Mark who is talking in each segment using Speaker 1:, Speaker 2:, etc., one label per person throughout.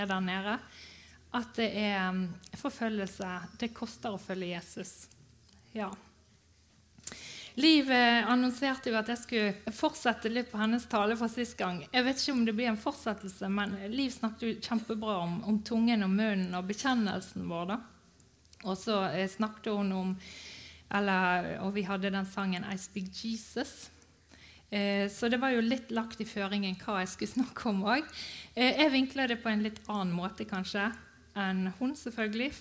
Speaker 1: der nede, at det forfølgelse. Det koster å følge Jesus. Ja. Liv annonserte jo at jeg skulle fortsette litt på hennes tale fra sist gang. Jeg vet ikke om det blir en fortsettelse, men Liv snakket jo kjempebra om tungen og munnen og bekjennelsen vår da. Og så snakket hun om, og vi hadde den sangen I Speak Jesus. Så det var jo litt lagt i føringen hva jeg skulle snakke om også. Jeg vinkler det på en litt annen måte kanskje enn hun selvfølgelig,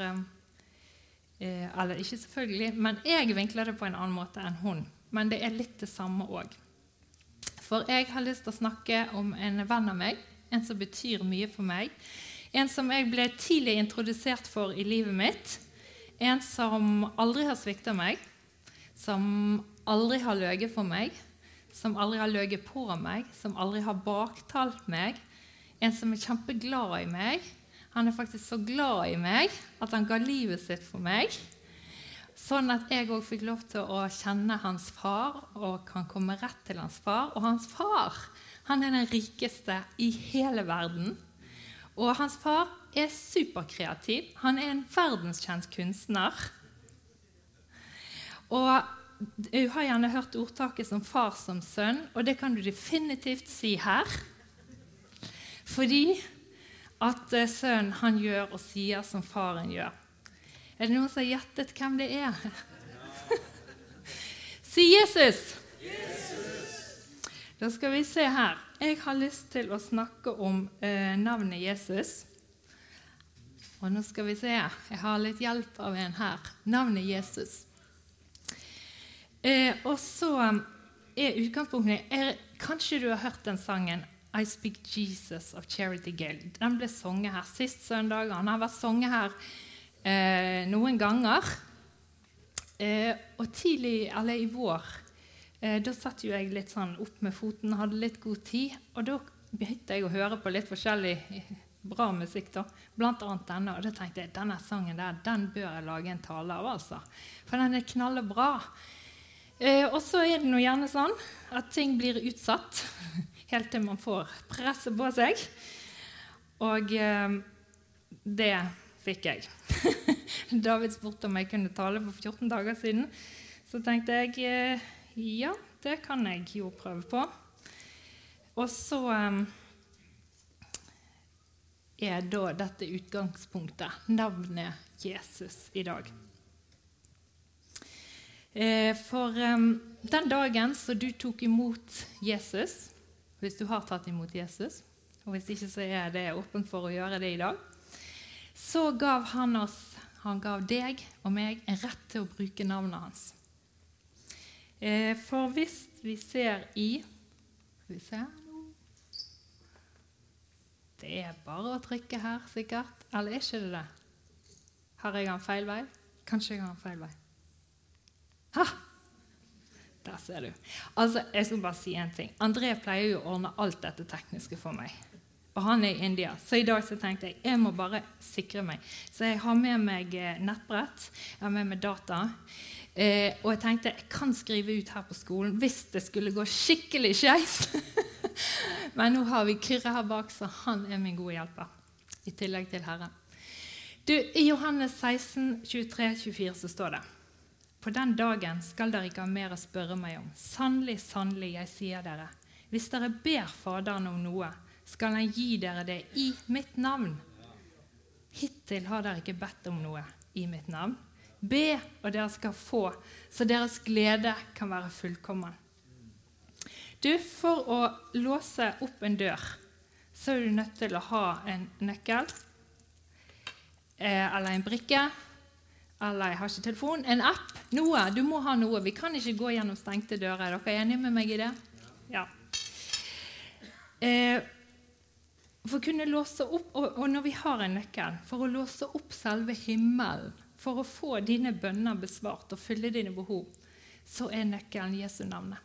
Speaker 1: eller ikke selvfølgelig, men jeg vinkler det på en annen måte enn hun. Men det litt det samme også. For jeg har lyst til å snakke om en venn av meg, en som betyr mye for meg, en som jeg ble tidlig introdusert for i livet mitt, en som aldri har sviktet meg, som aldri har løyet for meg, som aldri har løyet på meg, som aldri har baktalt meg, en som kjempeglad i meg. Han faktisk så glad i meg at han ga livet sitt for meg, sånn at jeg også fikk lov til å kjenne hans far og kan komme rett til hans far. Og hans far, han den rikeste i hele verden. Og hans far superkreativ. Han en verdenskjent kunstner. Og du har gjerne hørt ordtaket som far som sønn, og det kan du definitivt si her. Fordi at sønnen han gjør og sier som faren gjør. Det noen som har gjettet hvem det Si Jesus! Jesus! Da skal vi se her. Jeg har lyst til å snakke om navnet Jesus. Og nå skal vi se. Jeg har litt hjelp av en her. Navnet Jesus. Og så utgangspunktet kanskje du har hørt den sangen I Speak Jesus of Charity Gale. Den ble sunget her sist søndag. Han har vært sunget her noen ganger. Og tidlig, eller i vår, da satt jo jeg litt sånn opp med foten, hadde litt god tid, og da begynte jeg å høre på litt forskjellig bra musikk da, blant annet denne, og da tenkte jeg, denne sangen der, den bør jeg lage en tale av altså, for den knallebra. Og så det nå gjerne sånn at ting blir utsatt, helt til man får presse på seg, og det fikk jeg. David spurte om jeg kunne tale for 14 dager siden, så tenkte jeg, ja, det kan jeg jo prøve på. Og så da dette utgangspunktet, navnet Jesus i dag. For den dagen så du tok imot Jesus, hvis du har tatt imot Jesus, og hvis ikke så det åpent for å gjøre det i dag, så gav han gav deg og meg en rett til å bruke navnet hans. For hvis vi ser det bare å trykke her sikkert, eller ikke det? Har jeg en feil vei? Kanskje jeg har en feil vei. Ha! Der ser du. Altså, jeg skal bare si en ting. André pleier jo å ordne alt dette tekniske for meg. Og han i India. Så i dag så tenkte jeg må bare sikre meg. Så jeg har med meg nettbrett, jeg har med meg data, og jeg tenkte jeg kan skrive ut her på skolen hvis det skulle gå skikkelig skeis. Men nå har vi Kyrre her bak, så han min gode hjelper, i tillegg til Herren. I Johannes 16, 23-24 så står det, på den dagen skal dere ikke ha mer å spørre meg om. Sannelig, sannelig, jeg sier dere, hvis dere ber Faderen om noe, skal han gi dere det i mitt navn. Hittil har dere ikke bedt om noe i mitt navn. Be, og dere skal få, så deres glede kan være fullkommen. For å låse opp en dør, så du nødt til å ha en nøkkel, eller en brikke, eller jeg har ikke telefon, en app, noe. Du må ha noe. Vi kan ikke gå gjennom stengte dører. Er dere enige med meg i det? Ja. For å kunne låse opp, og når vi har en nøkkel, for å låse opp selve himmelen, for å få dine bønner besvart og fylle dine behov, så nøkkelen Jesu navnet.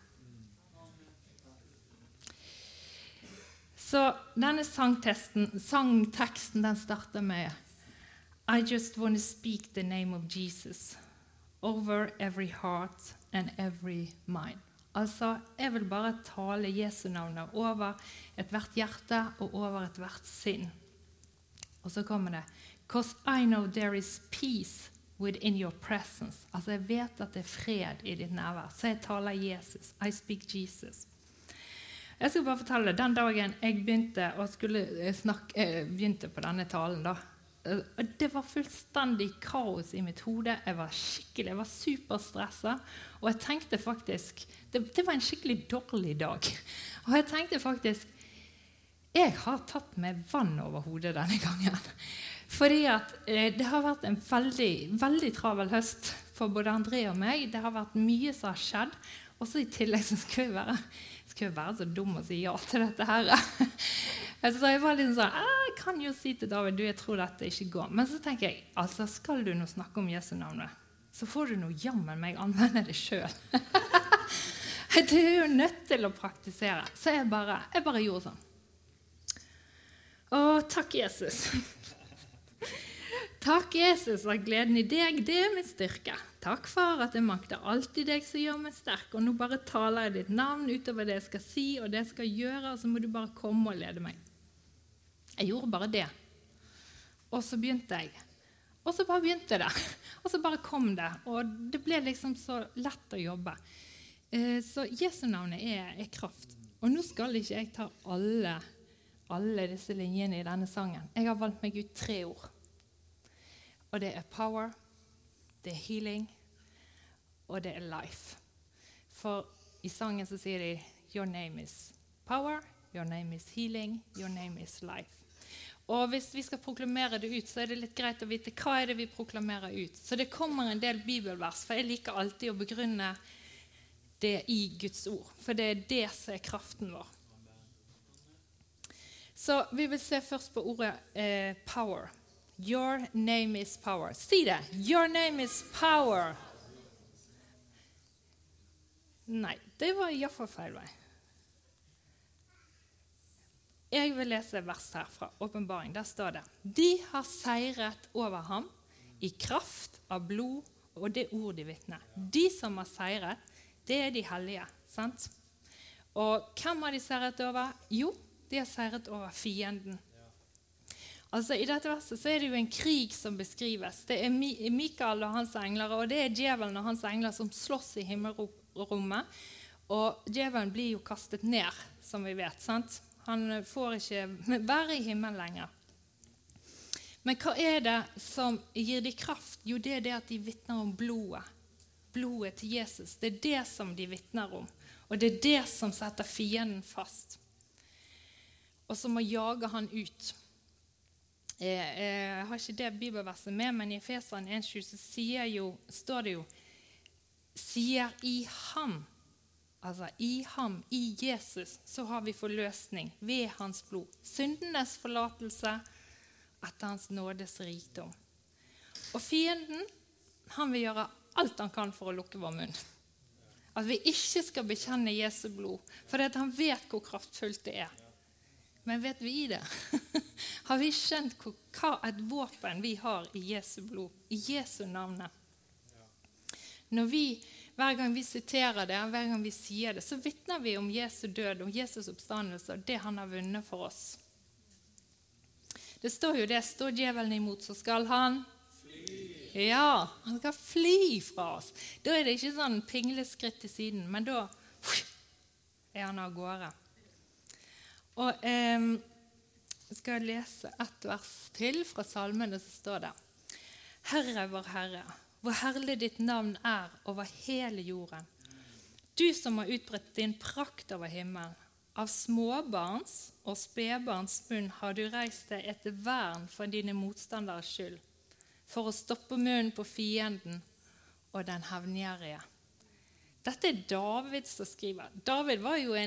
Speaker 1: Så denne sangteksten den starter med I just want to speak the name of Jesus over every heart and every mind. Altså, jeg vil bare tale Jesu navnet over et hvert hjerte og over et hvert sinn. Og så kommer det, «'Cause I know there is peace within your presence». Altså, jeg vet at det fred i ditt nærvær. Så jeg taler Jesus. I speak Jesus. Jeg skal bare fortelle, den dagen jeg begynte, begynte på denne talen da, det var fullstendig kaos i mitt hode. Jeg var superstresset, og jeg tenkte faktisk, det var en skikkelig dårlig dag. Og jeg tenkte faktisk, jeg har tatt meg vann over hodet denne gangen. Fordi at det har vært en veldig, veldig travel høst for både André og meg. Det har vært mye som har skjedd, og så i tillegg så skal jeg være så dum å si ja til dette her. Så jeg var litt sånn, jeg kan jo si til David, jeg tror dette ikke går. Men så tenker jeg, altså skal du nå snakke om Jesu navnet, så får du nå jammen meg anvende det selv. Du er jo nødt til å praktisere. Så jeg bare gjorde sånn. Å, takk Jesus. Takk Jesus, at gleden i deg, det er min styrke. Takk far at jeg makter alltid deg som gjør meg sterk. Og nå bare taler jeg ditt navn utover det jeg skal si og det jeg skal gjøre, og så må du bare komme og lede meg. Jeg gjorde bare det. Og så begynte jeg. Og så bare begynte det. Og så bare kom det. Og det ble liksom så lett å jobbe. Så Jesu navnet er kraft. Og nå skal ikke jeg ta alle disse linjene i denne sangen. Jeg har valgt meg ut 3 ord. Og det er power, det er healing, og det er life. For i sangen så sier de, your name is power, your name is healing, your name is life. Og hvis vi skal proklamere det ut, så er det litt greit å vite hva er det vi proklamerer ut. Så det kommer en del bibelvers, for jeg liker alltid å begrunne det i Guds ord. For det er det som er kraften vår. Så vi vil se først på ordet power. Your name is power. Si det. Your name is power. Nei, det var i hvert fall feil vei. Jeg vil lese vers her fra Åpenbaring. Der står det, de har seiret over ham i kraft av blod og det ord de vitner. De som har seiret, det er de hellige, sant? Og hvem har de seiret over? Jo, de har seiret over fienden. Altså i dette verset så er det jo en krig som beskrives. Det er Mikael og hans engler, og det er djevelen og hans engler som slåss i himmelrommet. Og djevelen blir jo kastet ned, som vi vet, sant? Han får ikke være i himmelen lenger. Men hva er det som gir de kraft? Jo, det er det at de vitner om blodet. Blodet til Jesus. Det er det som de vitner om. Og det er det som setter fienden fast. Og som må jage han ut. Jeg har ikke det bibelverset med, men i Efeseren 1,7 så står det jo, sier i ham, altså i ham, i Jesus, så har vi forløsning ved hans blod. Syndenes forlatelse etter hans nådes rikdom. Og fienden, han vil gjøre alt han kan for å lukke vår munn. At vi ikke skal bekjenne Jesu blod, for han vet hvor kraftfullt det er. Men vet vi det? Har vi skjønt hva et våpen vi har i Jesu blod, i Jesu navnet? Hver gang vi siterer det, hver gang vi sier det, så vitner vi om Jesu død, om Jesus oppstandelse, og det han har vunnet for oss. Det står jo det, står djevelen imot, så skal han fly. Ja, han skal fly fra oss. Da er det ikke sånn pingleskritt til siden, men da er han av gårde. Og jeg skal lese et vers til fra salmene, så står det, Herre vår Herre, hvor herlig ditt navn er over hele jorden. Du som har utbredt din prakt over himmelen. Av småbarns og spedbarns munn har du reist deg etter vern for dine motstanderes skyld, for å stoppe munnen på fienden og den hevngjerrige. Dette er David som skriver. David var jo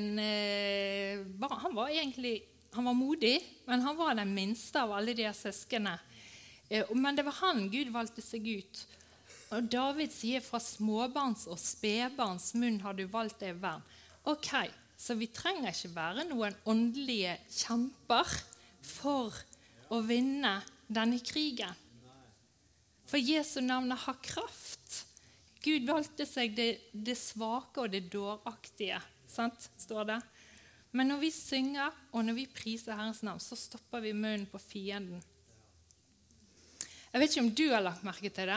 Speaker 1: han var modig, men han var den minste av alle de søskene. Men det var han Gud valgte seg ut. Og David sier fra småbarns og spedbarns munn har du valgt deg vern. Ok, så vi trenger ikke være noen åndelige kjemper for å vinne denne krigen. For Jesu navn har kraft. Gud valgte seg det svake og det dåraktige, sant, står det. Men når vi synger og når vi priser Herrens navn, så stopper vi munnen på fienden. Jeg vet ikke om du har lagt merke til det,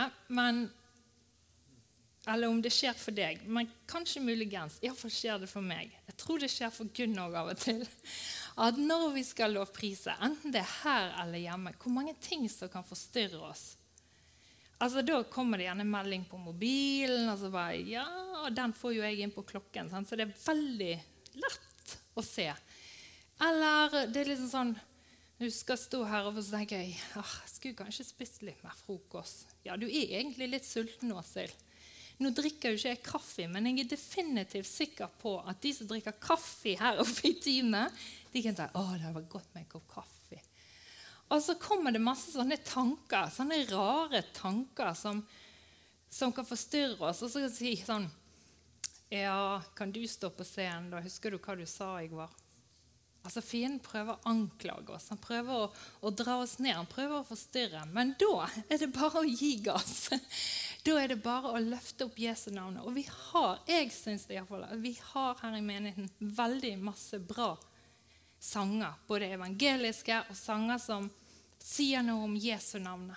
Speaker 1: eller om det skjer for deg, men kanskje muligens, i hvert fall skjer det for meg. Jeg tror det skjer for Gunn også av og til, at når vi skal lovprise, enten det er her eller hjemme, hvor mange ting som kan forstyrre oss. Altså, da kommer det gjerne en melding på mobilen, og så bare, ja, den får jo jeg inn på klokken, sant? Så det er veldig lett å se. Eller det er liksom sånn, du skal stå her og så tenker jeg, skulle kanskje spist litt mer frokost. Ja, du er egentlig litt sulten nå, Sil. Nå drikker jo ikke jeg kaffe, men jeg er definitivt sikker på at de som drikker kaffe her oppe i teamet, de kan si, det var godt med en kopp kaffe. Og så kommer det masse sånne tanker, sånne rare tanker som kan forstyrre oss. Og så kan jeg si sånn, ja, kan du stå på scenen da? Husker du hva du sa i går? Altså, fienden prøver å anklage oss, han prøver å dra oss ned, han prøver å forstyrre. Men da er det bare å gi gass. Da er det bare å løfte opp Jesu navn. Og jeg synes det i hvert fall, at vi har her i menigheten veldig masse bra sanger, både evangeliske og sanger som sier noe om Jesu navn.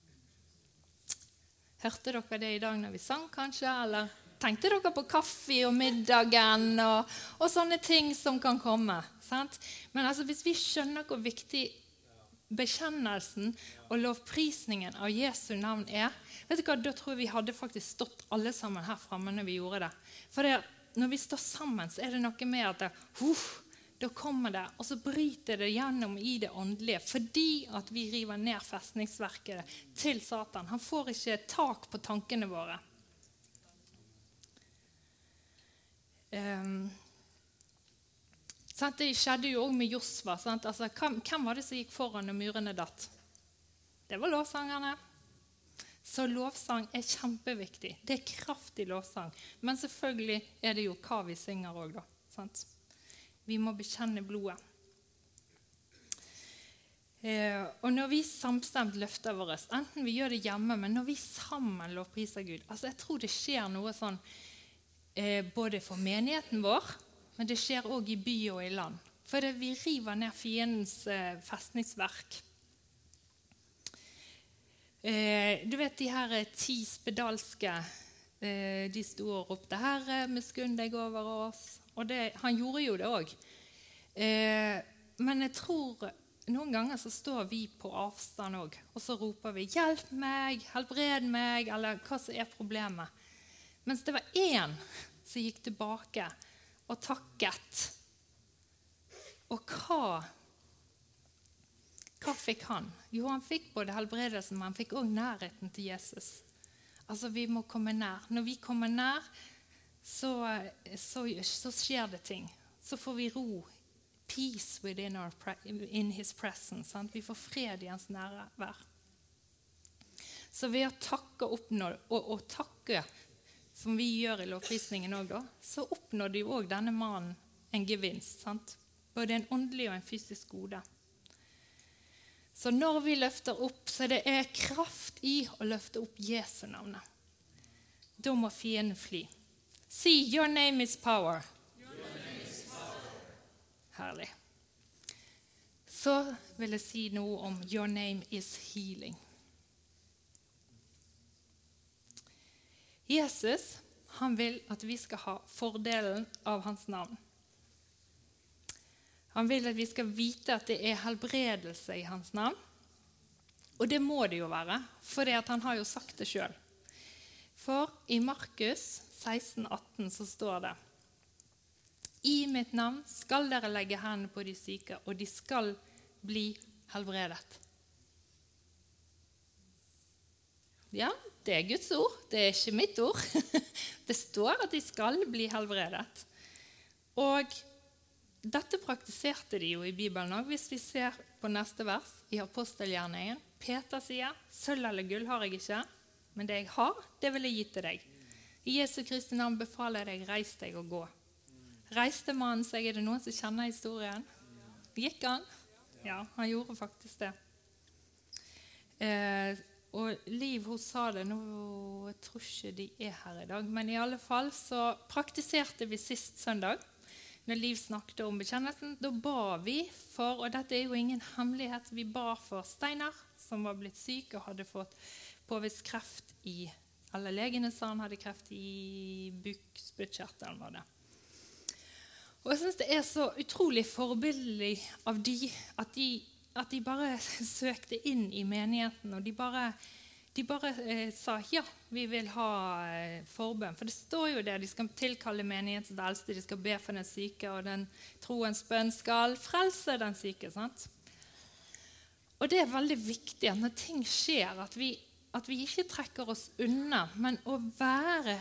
Speaker 1: Hørte dere det i dag når vi sang kanskje, eller tenkte dere på kaffe og middagen og sånne ting som kan komme? Sant? Men altså, hvis vi skjønner hvor viktig bekjennelsen og lovprisningen av Jesu navn er, vet du hva, da tror jeg vi hadde faktisk stått alle sammen her fremme når vi gjorde det. For når vi står sammen, så er det noe med at da kommer det, og så bryter det gjennom i det åndelige, fordi at vi river ned festningsverket til Satan. Han får ikke tak på tankene våre. Det skjedde jo også med Josva. Altså, hvem var det som gikk foran når murene datt? Det var lovsangerne. Så lovsang er kjempeviktig. Det er kraftig lovsang. Men selvfølgelig er det jo hva vi synger også da. Sant? Vi må bekjenne blodet. Og når vi samstemt løfter vår røst, enten vi gjør det hjemme, men når vi sammen lovpriser Gud, altså jeg tror det skjer noe sånn både for menigheten vår, men det skjer også i by og i land. For vi river ned fiendens festningsverk. Du vet de her 10 spedalske, de sto og ropte, Herre, miskunn deg over oss. Og han gjorde jo det også. Men jeg tror noen ganger så står vi på avstand også, og så roper vi, hjelp meg, helbred meg, eller hva som er problemet. Mens det var en som gikk tilbake og takket. Og hva fikk han? Jo, han fikk både helbredelsen, men han fikk også nærheten til Jesus. Altså, vi må komme nær. Når vi kommer nær, så skjer det ting. Så får vi ro. Peace in his presence. Sant? Vi får fred i hans nærvær. Så ved å takke og takke, som vi gjør i lovprisningen også, så oppnådde jo også denne mannen en gevinst. Sant? Både en åndelig og en fysisk gode. Så når vi løfter opp, så det er kraft i å løfte opp Jesu navnet. Da må fienden fly. Si, your name is power. Your name is power. Herlig. Så vil jeg si noe om your name is healing. Jesus, han vil at vi skal ha fordelen av hans navn. Han vil at vi skal vite at det er helbredelse i hans navn. Og det må det jo være, for han har jo sagt det selv. For i Markus 16,18 så står det, I mitt navn skal dere legge hendene på de syke, og de skal bli helbredet. Ja, det er Guds ord, det er ikke mitt ord. Det står at de skal bli helbredet. Og dette praktiserte de jo i Bibelen også. Hvis vi ser på neste vers i apostelgjerningen, Peter sier, sølv eller gull har jeg ikke, men det jeg har, det vil jeg gi til deg. I Jesu Kristi navn befaler jeg deg, reis deg og gå. Reiste mannen seg, er det noen som kjenner historien? Gikk han? Ja, han gjorde faktisk det. Og Liv, hun sa det, nå jeg tror ikke de er her i dag, men i alle fall så praktiserte vi sist søndag. når Liv snakket om bekjennelsen, da ba vi for, og dette jo ingen hemmelighet, vi ba for Steinar, som var blitt syk og hadde fått påvist kreft eller legene sa han hadde kreft i bukspyttkjertelen var det. Og jeg synes det så utrolig forbildelig av at de bare søkte inn i menigheten, og de bare sa, ja, vi vil ha forbønn. For det står jo det, de skal tilkalle menighetens eldste, de skal be for den syke, og den troens bønn skal frelse den syke, sant? Og det veldig viktig at når ting skjer, at vi ikke trekker oss unna, men å være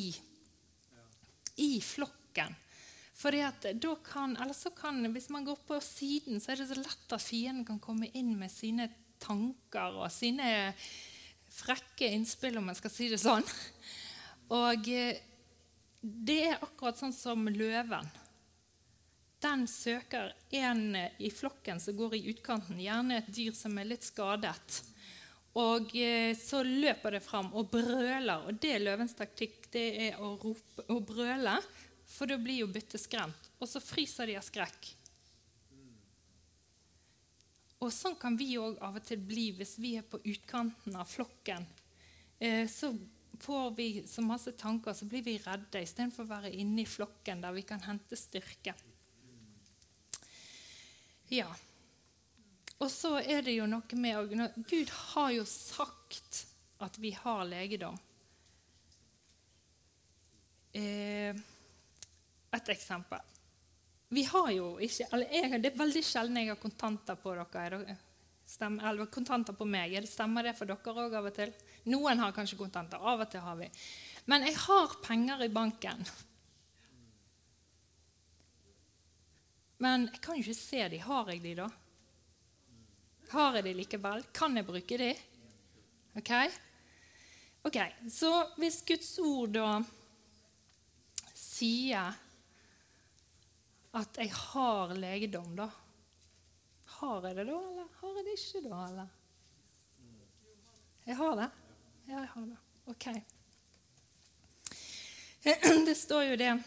Speaker 1: i flokken. Fordi at da hvis man går på siden, så det så lett at fienden kan komme inn med sine tanker og sine frekke innspill, om man skal si det sånn. Og det akkurat sånn som løven. Den søker en i flokken som går i utkanten, gjerne et dyr som litt skadet. Og så løper det fram og brøler, og det løvens taktikk, det å rope og brøle, for da blir jo byttet skremt, og så fryser de av skrekk. Og sånn kan vi også av og til bli hvis vi på utkanten av flokken. Så får vi så masse tanker, så blir vi redde, i stedet for å være inne i flokken der vi kan hente styrke. Ja. Og så det jo noe med, Gud har jo sagt at vi har legedom. Et eksempel. Vi har jo ikke, det veldig sjelden jeg har kontanter på dere, eller kontanter på meg. Stemmer det for dere også av og til? Noen har kanskje kontanter, av og til har vi. Men jeg har penger i banken. Men jeg kan jo ikke se de. Har jeg de da? Har jeg de likevel? Kan jeg bruke de? Ok, så hvis Guds ord da sier at jeg har legedom da, har jeg det da, eller har jeg det ikke da, eller? Jeg har det? Ja, jeg har det. Ok. Det står jo det,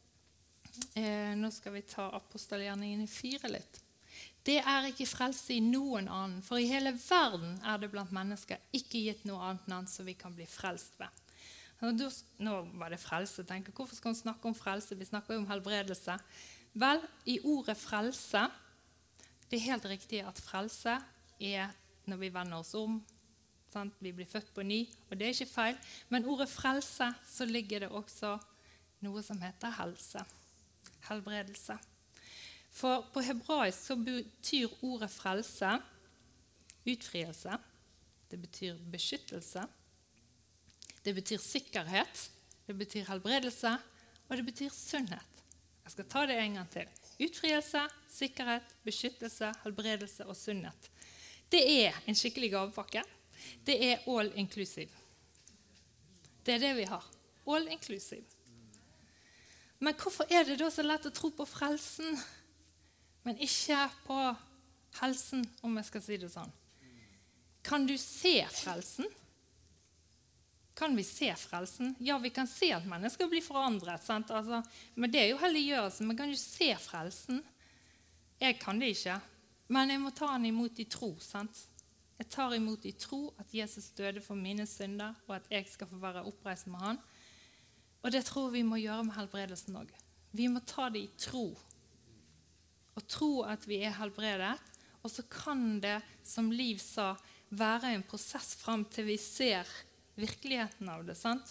Speaker 1: nå skal vi ta apostelgjerningen i 4 litt. Det ikke frelse i noen annen, for i hele verden det blant mennesker ikke gitt noe annet navn som vi kan bli frelst ved. Nå var det frelse, tenker jeg. Hvorfor skal vi snakke om frelse? Vi snakker jo om helbredelse. Vel, i ordet frelse, det helt riktig at frelse når vi vender oss om, sant? Vi blir født på ny, og det ikke feil. Men ordet frelse, så ligger det også noe som heter helse, helbredelse. For på hebraisk så betyr ordet frelse utfrielse, det betyr beskyttelse, det betyr sikkerhet, det betyr helbredelse, og det betyr sunnhet. Jeg skal ta det en gang til. Utfrielse, sikkerhet, beskyttelse, helbredelse og sunnhet. Det en skikkelig gavepakke. Det all inclusive. Det det vi har. All inclusive. Men hvorfor det da så lett å tro på frelsen, men ikke på helsen, om jeg skal si det sånn? Kan du se frelsen? Kan vi se frelsen? Ja, vi kan se at mennesker blir forandret, sant? Altså, men det jo helliggjørelsen. Men kan du se frelsen? Jeg kan det ikke, men jeg må ta den imot i tro, sant? Jeg tar imot i tro at Jesus døde for mine synder, og at jeg skal få være oppreist med han. Og det tror vi må gjøre med helbredelsen også. Vi må ta det i tro. Og tro at vi helbredet, og så kan det, som Liv sa, være en prosess frem til vi ser virkeligheten av det, sant?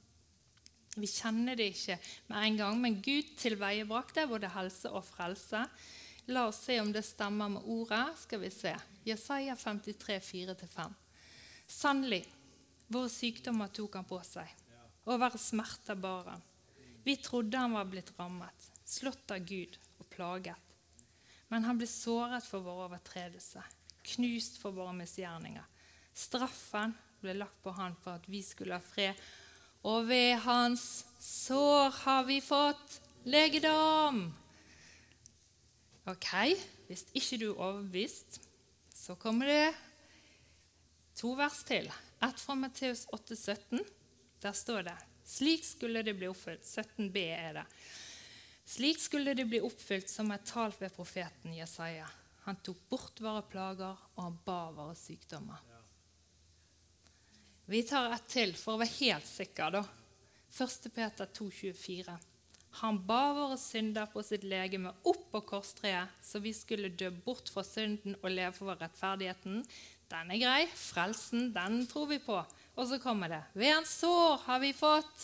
Speaker 1: Vi kjenner det ikke med en gang, men Gud tilveiebrakte både helse og frelse. La oss se om det stemmer med ordet, skal vi se. Jesaja 53, 4-5. Sannelig, våre sykdommer tok han på seg, og våre smerter bar han. Vi trodde han var blitt rammet, slått av Gud og plaget. Men han ble såret for våre overtredelser, knust for våre misgjerninger. Straffen ble lagt på han for at vi skulle ha fred, og ved hans sår har vi fått legedom. Ok, hvis ikke du overbevist, så kommer det 2 vers til. Et fra Matteus 8, 17. Der står det, slik skulle det bli oppfylt. 17b det. Slik skulle det bli oppfylt som talt ved profeten Jesaja. Han tok bort våre plager, og han bar våre sykdommer. Vi tar ett til for å være helt sikker da. 1. Peter 2,24. Han bar våre synder på sitt legeme opp på korstreet, så vi skulle dø bort fra synden og leve for rettferdigheten. Den grei, frelsen, den tror vi på. Og så kommer det, ved en sår har vi fått.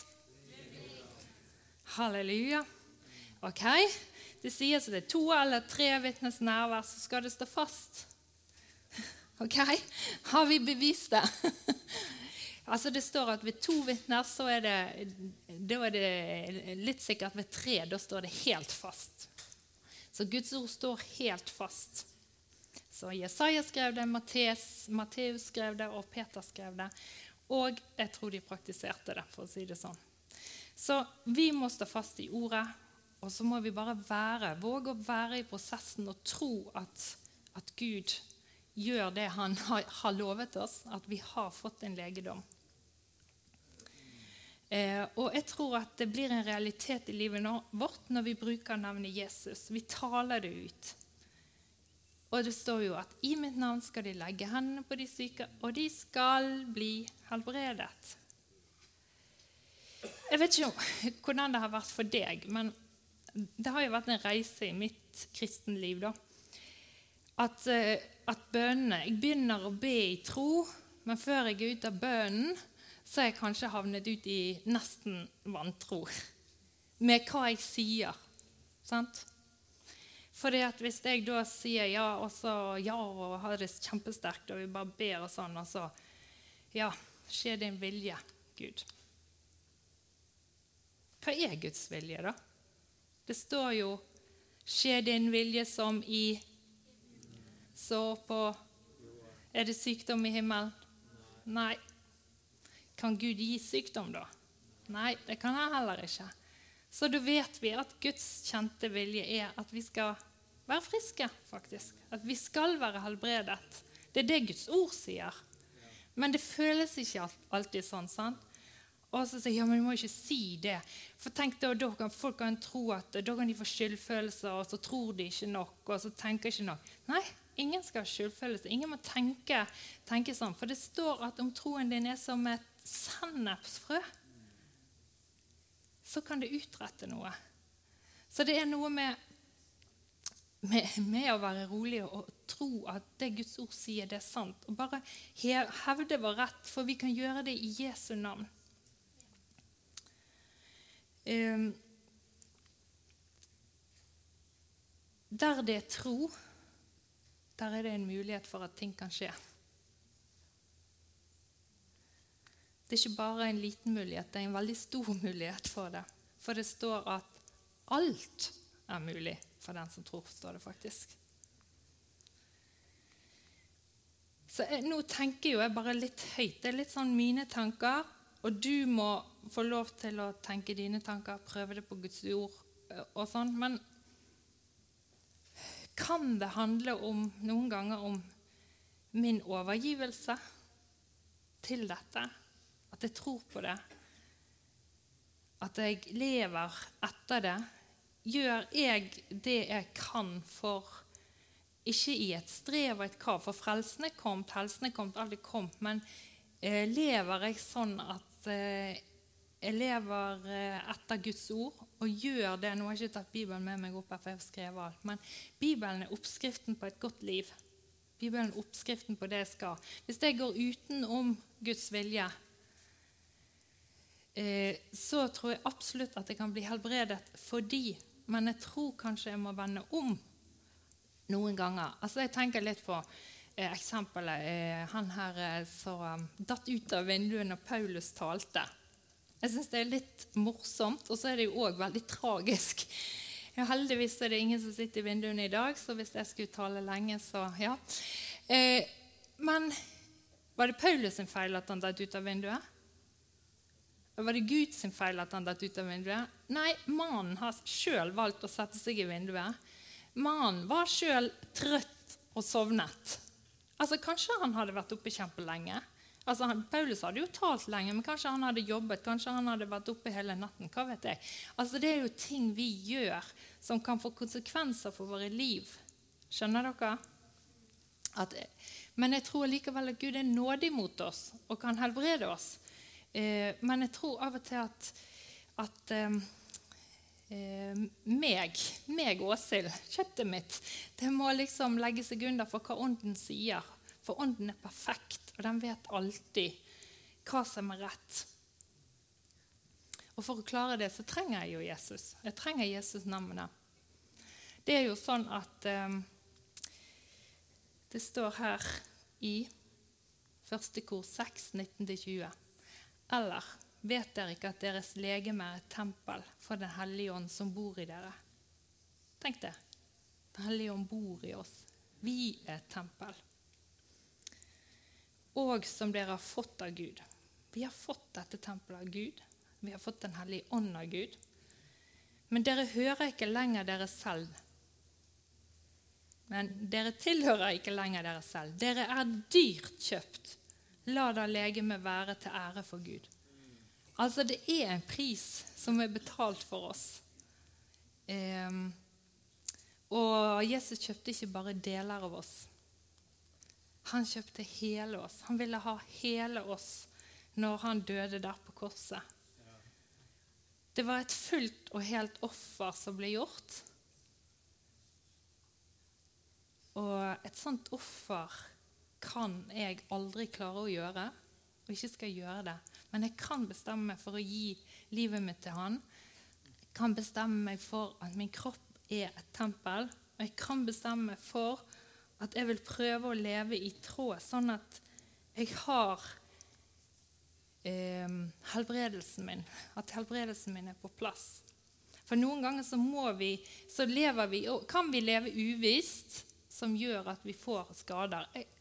Speaker 1: Halleluja. Ok, det sier at det 2 eller 3 vitnes nærvær, så skal det stå fast. Ok, har vi bevist det? Altså det står at ved 2 vitner, så da er det litt sikkert ved 3, da står det helt fast. Så Guds ord står helt fast. Så Jesaja skrev det, Matteus skrev det, og Peter skrev det. Og jeg tror de praktiserte det, for å si det sånn. Så vi må stå fast i ordet, og så må vi bare våge å være i prosessen og tro at Gud gjør det han har lovet oss, at vi har fått en legedom. Og jeg tror at det blir en realitet i livet vårt når vi bruker navnet Jesus. Vi taler det ut. Og det står jo at i mitt navn skal de legge hendene på de syke, og de skal bli helbredet. Jeg vet ikke hvordan det har vært for deg, men det har jo vært en reise i mitt kristenliv da. At bønnene, jeg begynner å be i tro, men før jeg ut av bønnen, så har jeg kanskje havnet ut i nesten vantro med hva jeg sier, sant? Fordi at hvis jeg da sier ja, og så ja, og har det kjempesterkt, og vi bare ber og sånn, og så ja, skje din vilje, Gud. Hva er Guds vilje da? Det står jo, skje din vilje som i så på, er det sykdom i himmelen? Nei. Kan Gud gi sykdom da? Nei, det kan han heller ikke. Så da vet vi at Guds kjente vilje er at vi skal være friske, faktisk. At vi skal være helbredet. Det er det Guds ord sier. Men det føles ikke alltid sånn, sant? Og så sier jeg, ja, men du må ikke si det. For tenk da kan folk tro at da kan de få skyldfølelser, og så tror de ikke nok, og så tenker ikke nok. Nei, ingen skal ha skyldfølelse. Ingen må tenke sånn. For det står at om troen din er som et sennepsfrø, så kan det utrette noe. Så det er noe med å være rolig og tro at det Guds ord sier, det er sant. Og bare hevde vår rett, for vi kan gjøre det i Jesu navn. Der det er tro, der er det en mulighet for at ting kan skje. Det er ikke bare en liten mulighet, det er en veldig stor mulighet for det. For det står at alt er mulig for den som tror, står det faktisk. Så nå tenker jeg bare litt høyt. Det er litt sånn mine tanker, og du må få lov til å tenke dine tanker, prøve det på Guds ord og sånn. Men kan det handle noen ganger om min overgivelse til dette? At jeg tror på det? At jeg lever etter det? Gjør jeg det jeg kan for, ikke i et strev og et krav, for frelsen er kommet, helsen er kommet, alt er kommet, men lever jeg sånn at jeg lever etter Guds ord og gjør det. Nå har jeg ikke tatt Bibelen med meg opp her, for jeg har skrevet alt, men Bibelen er oppskriften på et godt liv. Bibelen er oppskriften på det jeg skal. Hvis jeg går utenom Guds vilje, så tror jeg absolutt at jeg kan bli helbredet men jeg tror kanskje jeg må vende om noen ganger. Altså jeg tenker litt på eksempelet, han her som datt ut av vinduet når Paulus talte. Jeg synes det er litt morsomt, og så er det jo også veldig tragisk. Ja, heldigvis er det ingen som sitter i vinduene i dag, så hvis jeg skulle tale lenge, så ja. Men var det Paulus sin feil at han datt ut av vinduet? Var det Guds feil at han datt ut av vinduet? Nei, mannen har selv valgt å sette seg i vinduet. Mannen var selv trøtt og sovnet. Altså, kanskje han hadde vært oppe kjempelenge. Altså, Paulus hadde jo talt lenge, men kanskje han hadde jobbet, kanskje han hadde vært oppe hele natten, hva vet jeg. Altså, det er jo ting vi gjør som kan få konsekvenser for våre liv. Skjønner dere? Men jeg tror likevel at Gud er nådig mot oss og kan helbrede oss. Men jeg tror av og til at meg Åshild, kjøttet mitt, det må liksom legge seg under for hva ånden sier. For ånden er perfekt, og den vet alltid hva som er rett. Og for å klare det så trenger jeg jo Jesus. Jeg trenger Jesus navnet. Det er jo sånn at det står her i 1. kor 6, 19-20. Eller vet dere ikke at deres legeme er et tempel for den hellige ånd som bor i dere? Tenk det. Den hellige ånd bor i oss. Vi er et tempel. Og som dere har fått av Gud. Vi har fått dette tempelet av Gud. Vi har fått den hellige ånd av Gud. Men dere hører ikke lenger dere selv. Men dere tilhører ikke lenger dere selv. Dere er dyrt kjøpt. La da legeme være til ære for Gud. Altså, det er en pris som er betalt for oss. Og Jesus kjøpte ikke bare deler av oss. Han kjøpte hele oss. Han ville ha hele oss når han døde der på korset. Det var et fullt og helt offer som ble gjort. Og et sånt offer kan jeg aldri klare å gjøre, og ikke skal gjøre det. Men jeg kan bestemme meg for å gi livet mitt til han. Jeg kan bestemme meg for at min kropp er et tempel. Og jeg kan bestemme meg for at jeg vil prøve å leve i tråd, sånn at jeg har helbredelsen min. At helbredelsen min er på plass. For noen ganger kan vi leve uvisst, som gjør at vi får skader.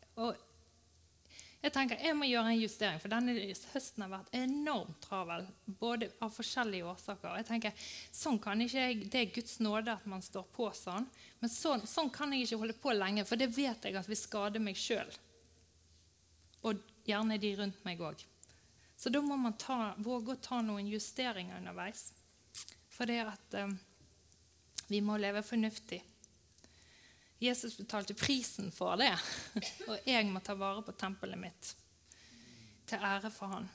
Speaker 1: Jeg tenker jeg må gjøre en justering, for denne høsten har vært enormt travel, både av forskjellige årsaker. Og jeg tenker, sånn kan ikke jeg, det er Guds nåde at man står på sånn, men sånn kan jeg ikke holde på lenge, for det vet jeg at vi skader meg selv. Og gjerne de rundt meg også. Så da må man våge å ta noen justeringer underveis. For det at vi må leve fornuftig. Jesus betalte prisen for det, og jeg må ta vare på tempelet mitt til ære for han.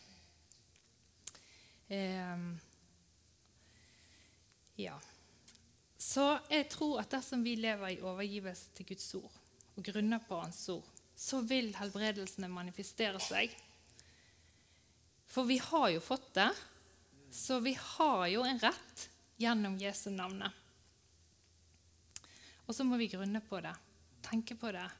Speaker 1: Ja. Så jeg tror at dersom vi lever i overgivelse til Guds ord, og grunner på hans ord, så vil helbredelsene manifestere seg. For vi har jo fått det, så vi har jo en rett gjennom Jesu navnet. Og så må vi grunne på det, tenke på det,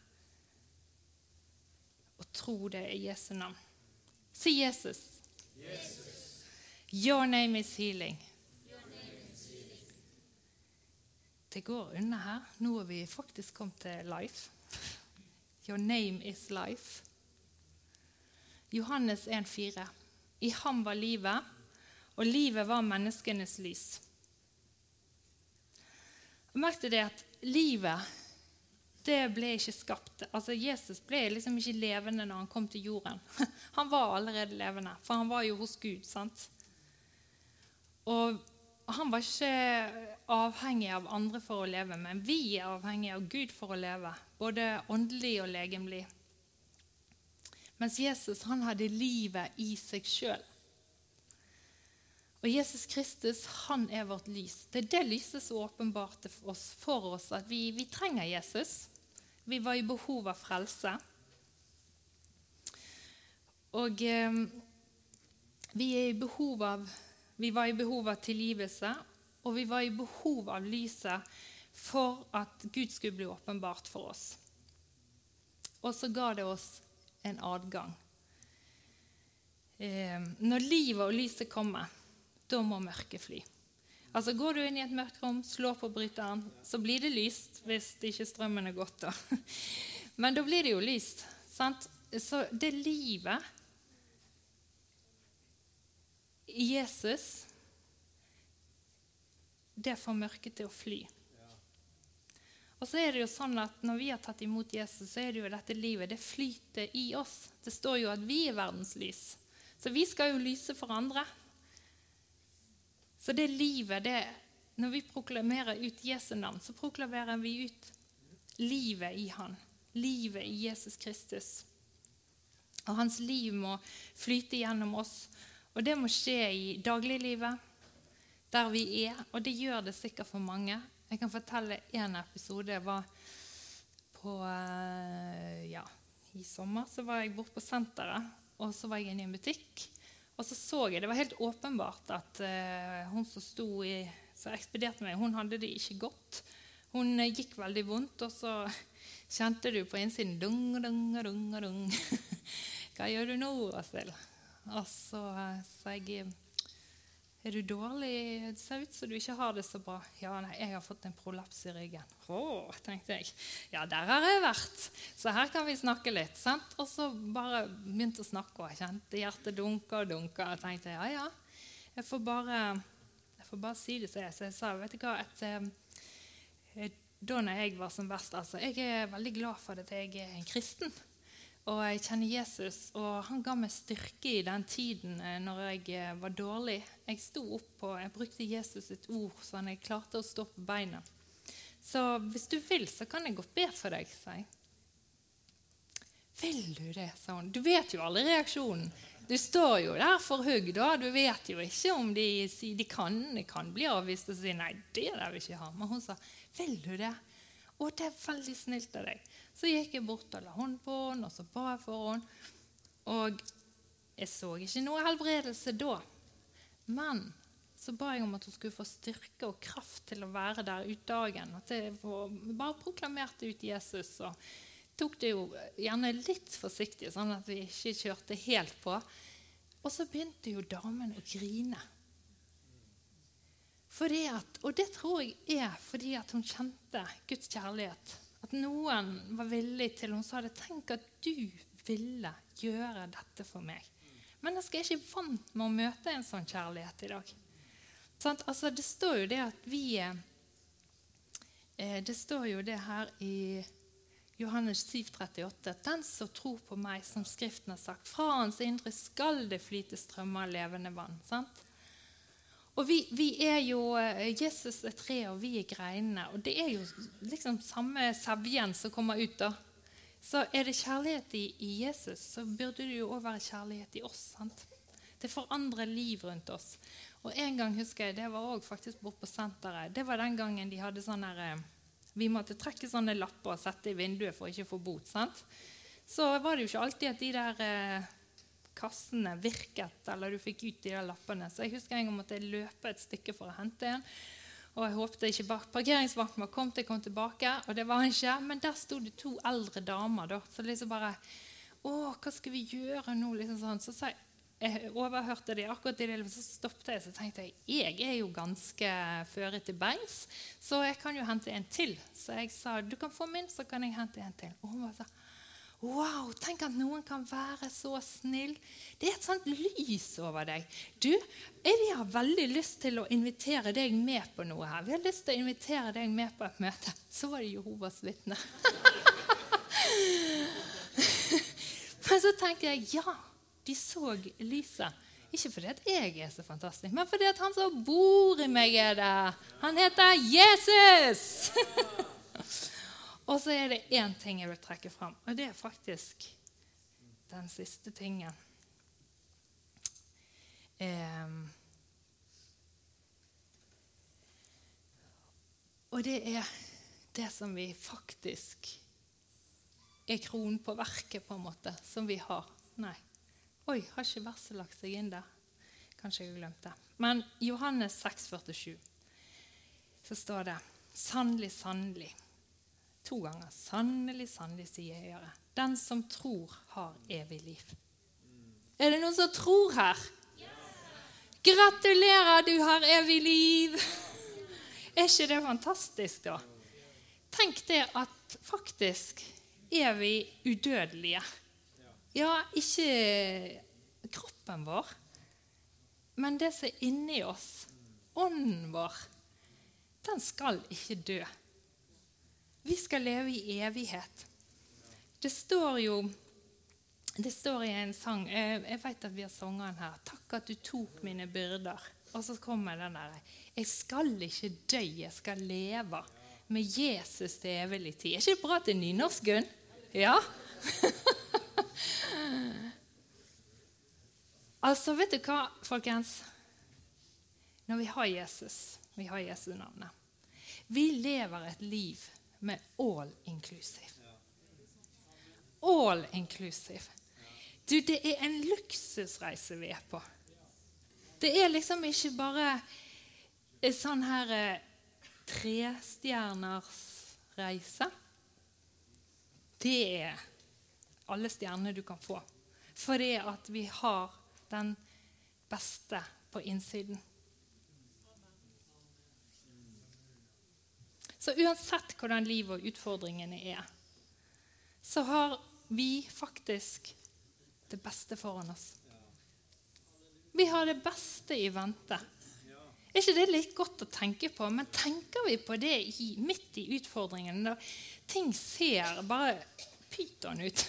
Speaker 1: og tro det i Jesu navn. Si Jesus. Jesus. Your name is healing. Your name is healing. Det går unna her. Nå har vi faktisk kommet til life. Your name is life. Johannes 1,4. I ham var livet, og livet var menneskenes lys. Og merk det at livet, det ble ikke skapt. Altså Jesus ble liksom ikke levende når han kom til jorden. Han var allerede levende, for han var jo hos Gud, sant? Og han var ikke avhengig av andre for å leve, men vi er avhengig av Gud for å leve, både åndelig og legemlig. Mens Jesus, han hadde livet i seg selv. Og Jesus Kristus, han er vårt lys. Det er det lyset som åpenbarte for oss at vi trenger Jesus. Vi var i behov av frelse. Og vi var i behov av tilgivelse, og vi var i behov av lyset for at Gud skulle bli åpenbart for oss. Og så ga det oss en adgang. Når livet og lyset kommer, da må mørket fly. Altså går du inn i et mørkt rom, slår på bryteren, så blir det lyst hvis ikke strømmen er gått da. Men da blir det jo lyst, sant? Så det livet i Jesus, det får mørket til å fly. Og så er det jo sånn at når vi har tatt imot Jesus, så er det jo dette livet, det flyter i oss. Det står jo at vi er verdens lys. Så vi skal jo lyse for andre. Så det livet, når vi proklamerer ut Jesu navn, så proklamerer vi ut livet i han. Livet i Jesus Kristus. Og hans liv må flyte gjennom oss. Og det må skje i dagliglivet, der vi er. Og det gjør det sikkert for mange. Jeg kan fortelle en episode. Jeg var på, i sommer så var jeg bort på senteret, og så var jeg inne i en butikk. Og så jeg, det var helt åpenbart at hun som så ekspederte meg, hun hadde det ikke godt. Hun gikk veldig vondt, og så kjente du på innsiden, dung, dung, dung, dung. Hva gjør du nå, Astil? Og så sa jeg, er du dårlig? Det ser ut som du ikke har det så bra. Ja, nei, jeg har fått en prolaps i ryggen. Tenkte jeg. Ja, der har jeg vært. Så her kan vi snakke litt, sant? Og så bare begynte å snakke, og jeg kjente hjertet dunke og dunke. Og tenkte, ja, jeg får bare si det, så jeg sa, vet du hva, da når jeg var som verst, altså, jeg er veldig glad for at jeg er en kristen. Og jeg kjenner Jesus, og han ga meg styrke i den tiden når jeg var dårlig. Jeg sto opp og jeg brukte Jesus sitt ord, så jeg klarte å stå på beina. Så hvis du vil, så kan jeg godt be for deg, sa jeg. Vil du det, sa hun. Du vet jo aldri reaksjonen. Du står jo der for hugg, da. Du vet jo ikke om de sier de kan bli avvist og si, nei, det der vil jeg ikke ha. Men hun sa, vil du det? Og det er veldig snilt av deg. Så gikk jeg bort og la hånd på henne, og så ba jeg for henne. Og jeg så ikke noe helbredelse da. Men så ba jeg om at hun skulle få styrke og kraft til å være der ut dagen. At jeg bare proklamerte ut Jesus. Og tok det jo gjerne litt forsiktig, sånn at vi ikke kjørte helt på. Og så begynte jo damen å grine. Og det tror jeg er fordi at hun kjente Guds kjærlighet. At noen var villig til, hun sa det, tenk at du ville gjøre dette for meg. Men jeg skal ikke vant med å møte en sånn kjærlighet i dag. Sånn, altså, det står jo det at det står jo det her i Johannes 7,38, at den som tror på meg, som Skriften har sagt, fra hans indre skal det flyte strømmer av levende vann, sant? Og vi er jo, Jesus er tre, og vi er greinene. Og det er jo liksom samme sevjen som kommer ut da. Så er det kjærlighet i Jesus, så burde det jo også være kjærlighet i oss, sant? Det forandrer liv rundt oss. Og en gang husker jeg, det var også faktisk bort på senteret. Det var den gangen de hadde sånne her, vi måtte trekke sånne lapper og sette i vinduet for ikke å få bot, sant? Så var det jo ikke alltid at de der kassene virket, eller du fikk ut de der lappene. Så jeg husker en gang måtte jeg løpe et stykke for å hente en. Og jeg håpte ikke parkeringsvakten var kommet, jeg kom tilbake, og det var han ikke. Men der stod det 2 eldre damer da. Så liksom bare, hva skal vi gjøre nå? Liksom sånn. Så jeg overhørte de akkurat i det, så stoppet jeg, så tenkte jeg er jo ganske føre til beins, så jeg kan jo hente en til. Så jeg sa, du kan få min, så kan jeg hente en til. Og hun var sånn, wow, tenk at noen kan være så snill. Det er et sånt lys over deg. Du, vi har veldig lyst til å invitere deg med på noe her. Vi har lyst til å invitere deg med på et møte. Så var det Jehovas vitne. Men så tenkte jeg, ja, de så lyset. Ikke fordi at jeg er så fantastisk, men fordi at han som bor i meg er det. Han heter Jesus! Og så er det en ting jeg vil trekke frem, og det er faktisk den siste tingen. Og det er det som vi faktisk er kronen på verket på en måte, som vi har. Nei, har ikke verset lagt seg inn der? Kanskje jeg har glemt det. Men Johannes 6,47, så står det, sannelig, sannelig. 2 ganger. Sannelig, sannelig, sier jeg dere. Den som tror har evig liv. Er det noen som tror her? Gratulerer, du har evig liv. Er ikke det fantastisk da? Tenk det at faktisk er vi udødelige. Ja, ikke kroppen vår, men det som er inni oss, ånden vår, den skal ikke dø. Vi skal leve i evighet. Det står i en sang, jeg vet at vi har sunget den her, takk at du tok mine byrder. Og så kommer den der, jeg skal ikke dø, jeg skal leve med Jesus til evig tid. Er ikke det bra til nynorsk, Gunn? Ja. Altså, vet du hva, folkens? Når vi har Jesu navnet. Vi lever et liv med all inclusive. All inclusive. Du, det er en luksusreise vi er på. Det er liksom ikke bare en sånn her 3-stjerners reise. Det er alle stjernene du kan få. Fordi at vi har den beste på innsiden. Så uansett hvordan livet og utfordringene er, så har vi faktisk det beste foran oss. Vi har det beste i vente. Er ikke det litt godt å tenke på? Men tenker vi på det midt i utfordringen, når ting ser bare pyton ut,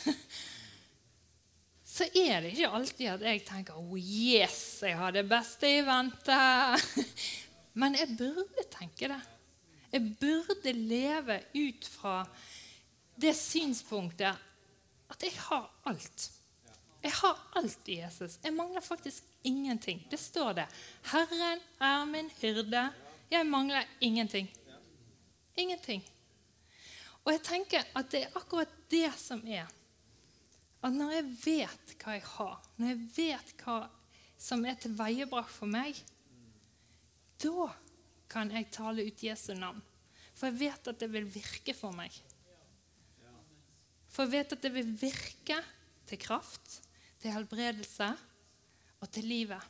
Speaker 1: så er det ikke alltid at jeg tenker, yes, jeg har det beste i vente. Men jeg burde tenke det. Jeg burde leve ut fra det synspunktet at jeg har alt. Jeg har alt i Jesus. Jeg mangler faktisk ingenting. Det står det. Herren er min hyrde. Jeg mangler ingenting. Ingenting. Og jeg tenker at det er akkurat det som er. At når jeg vet hva jeg har, når jeg vet hva som er tilveiebrakt for meg, da kan jeg tale ut Jesu navn. For jeg vet at det vil virke for meg. For jeg vet at det vil virke til kraft, til helbredelse og til livet.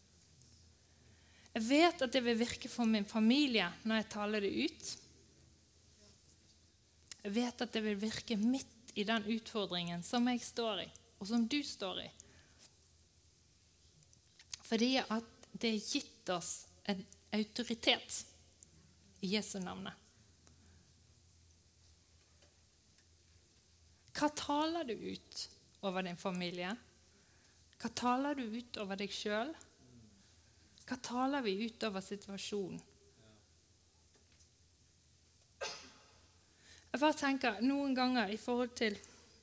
Speaker 1: Jeg vet at det vil virke for min familie når jeg taler det ut. Jeg vet at det vil virke midt i den utfordringen som jeg står i, og som du står i. Fordi at det er gitt oss en autoritet i Jesu navnet. Hva taler du ut over din familie? Hva taler du ut over deg selv? Hva taler vi ut over situasjonen? Jeg bare tenker noen ganger i forhold til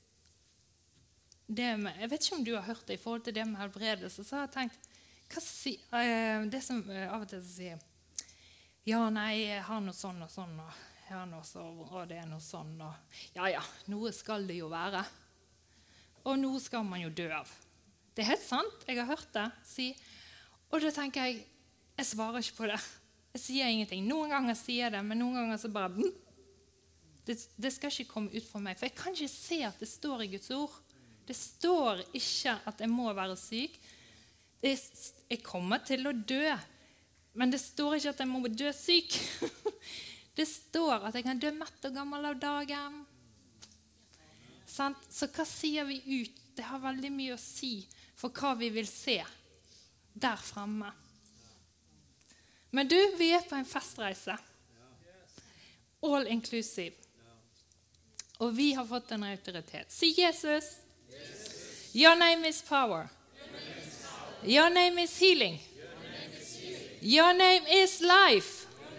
Speaker 1: det med, jeg vet ikke om du har hørt det i forhold til det med helbredelse, så har jeg tenkt, det som av og til sier, ja, nei, jeg har noe sånn og sånn, og jeg har noe så, og det er noe sånn, og ja, noe skal det jo være. Og noe skal man jo dø av. Det er helt sant, jeg har hørt det, og da tenker jeg svarer ikke på det. Jeg sier ingenting. Noen ganger sier jeg det, men noen ganger så bare, det skal ikke komme ut fra meg, for jeg kan ikke se at det står i Guds ord. Det står ikke at jeg må være syk. Jeg kommer til å dø, men det står ikke at jeg må dø syk. Det står at jeg kan dø mett og gammel av dagen. Så hva sier vi ut? Det har veldig mye å si for hva vi vil se der fremme. Men du, vi er på en festreise. All inclusive. Og vi har fått en autoritet. Si Jesus. Your name is power. Your name is healing. Your name is life.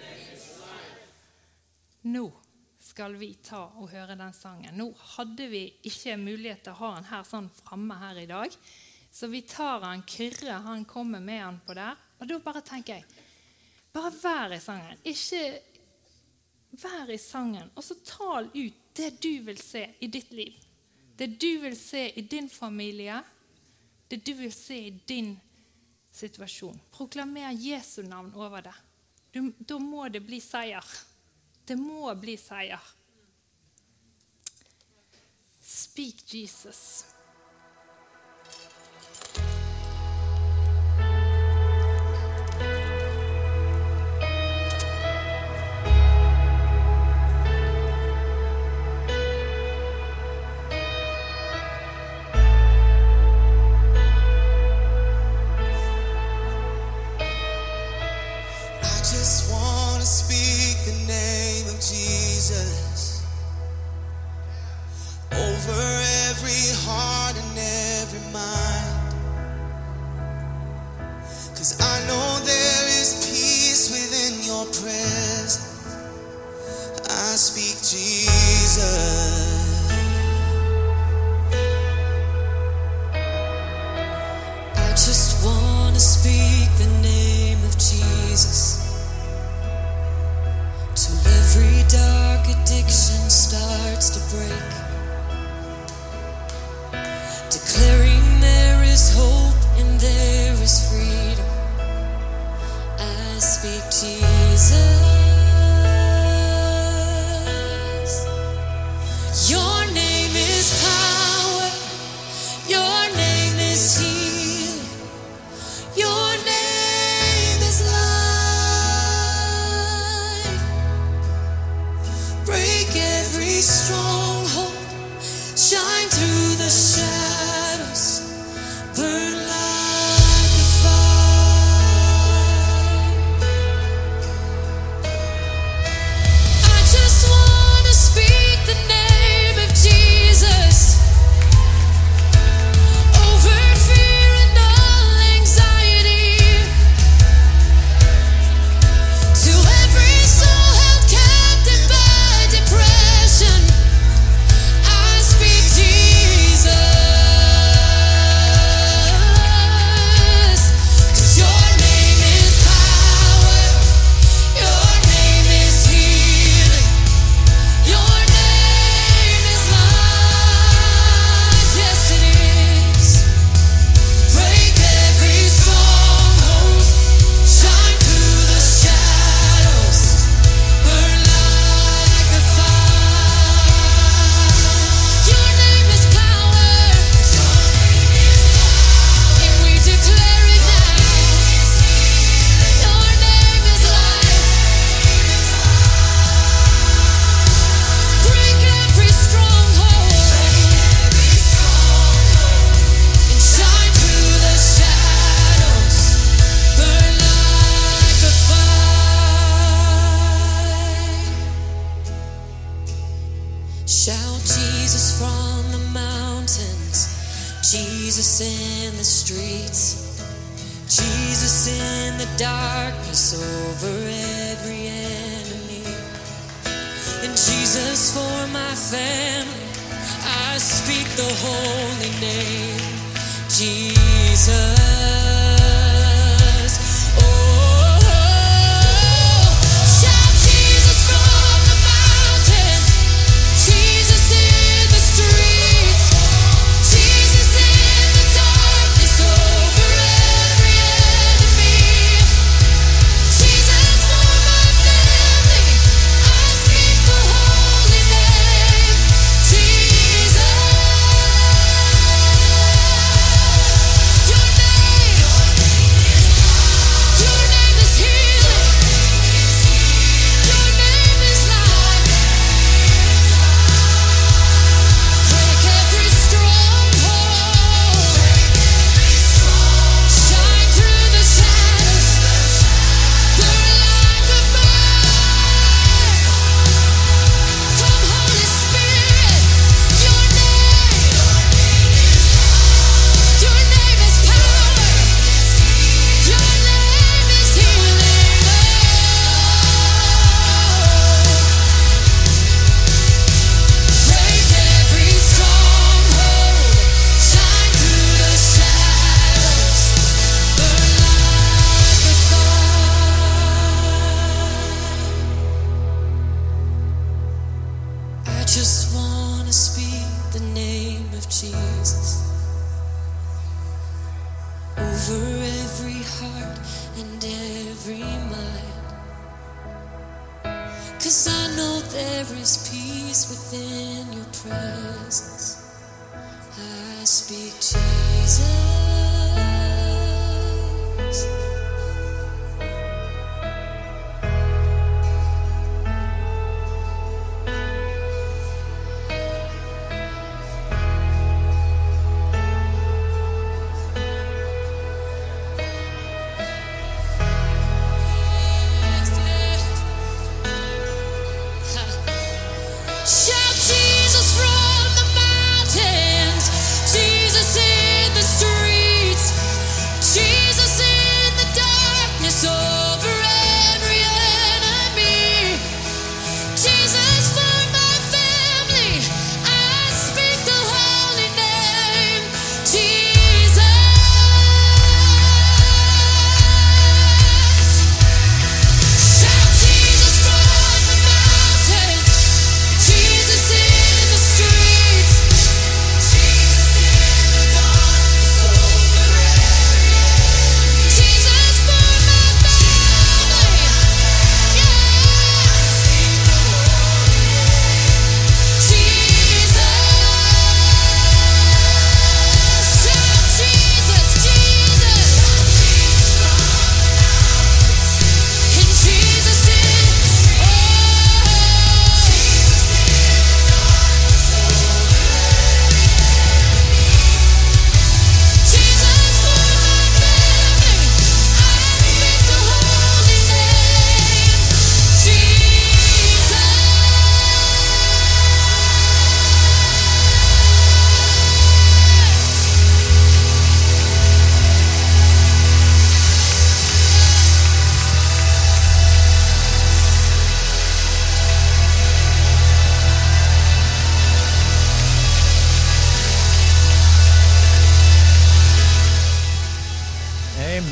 Speaker 1: Nå skal vi ta og høre den sangen. Nå hadde vi ikke mulighet til å ha den her sånn fremme her i dag, så vi tar han Kyrre, han kommer med han på der, og da bare tenker jeg, bare vær i sangen, ikke vær i sangen, og så tal ut det du vil se i ditt liv, det du vil se i din familie, det du vil se i din situasjon. Proklamer Jesu navn over det. Da må det bli seier. Det må bli seier. Speak Jesus.
Speaker 2: I just want to speak the name of Jesus Jesus, till every dark addiction starts to break, declaring there is hope and there is freedom. I speak Jesus. Your name is power. Your name is healing. Your name is life. Break every stronghold. Shine through the shadows. Burn like a fire. I just want to speak the name of Jesus over fear and all anxiety, to every soul held captive by depression. I speak Jesus, 'cause your name is power, your name is healing, your name is life. Yes, it is. Break every stronghold, shine through the shadows, burn like a fire. Your name is power, and we declare it now. Your name is life. Break every stronghold and shine through the shadows, burn like a fire. Shout Jesus from the mountains, Jesus in the streets, Jesus in the darkness over every enemy, and Jesus for my family. I speak the holy name, Jesus. Oh, shout Jesus from the mountains, Jesus in the streets, Jesus in the darkness over every enemy, Jesus for my family. I speak the holy name, Jesus. Your name is healing. Your name is life. Break every stronghold. Shine through the shadows. Burn like a fire. Come, Holy Spirit. Your name is power. Your name is healing. Break every stronghold. Shine through the shadows. Burn like a fire. I just want to speak the name of Jesus over every heart and every mind, 'cause I know there is peace within your presence. I speak Jesus. Shout Jesus from the mountains, Jesus in the streets.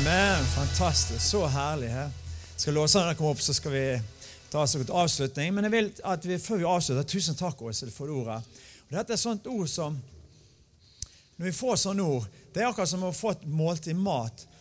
Speaker 3: Amen, fantastisk, så herlig her. Skal låserne komme opp, så skal vi ta oss et avslutning. Men jeg vil at før vi avslutter, tusen takk Åshild for ordet. Og dette er sånt ord som, når vi får sånne ord, det er akkurat som å få et måltid mat,